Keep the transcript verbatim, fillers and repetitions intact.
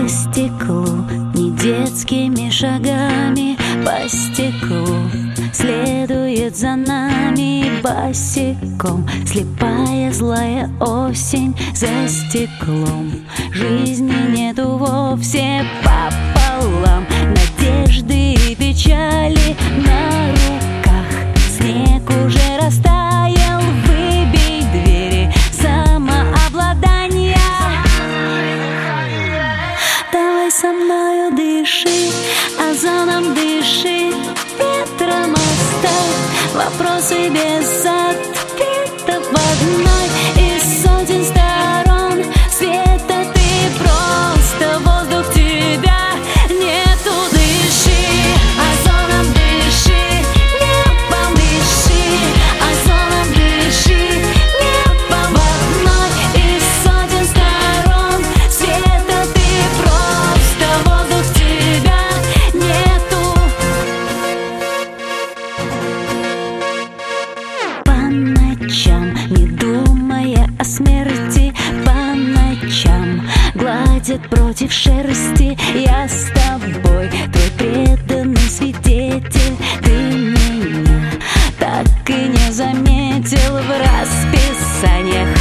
по стеклу, не детскими шагами, по стеклу следует за нами босиком. Слепая злая осень за стеклом, жизни нету вовсе пополам. Надежды и печали на руках, снег уже растаял, выбей двери самообладания. Давай со мною дыши, озоном дыши, ветром оставь вопросы без ответов. В одной из сотен сторон света ты просто воздух, тебя нету. Дыши, озоном дыши, небом дыши, озоном дыши, небом. В одной из сотен сторон света ты просто воздух, тебя нету. По ночам, не думая о смерти, по ночам гладят против шерсти. Я с тобой, твой преданный свидетель. Ты меня так и не заметил в расписаниях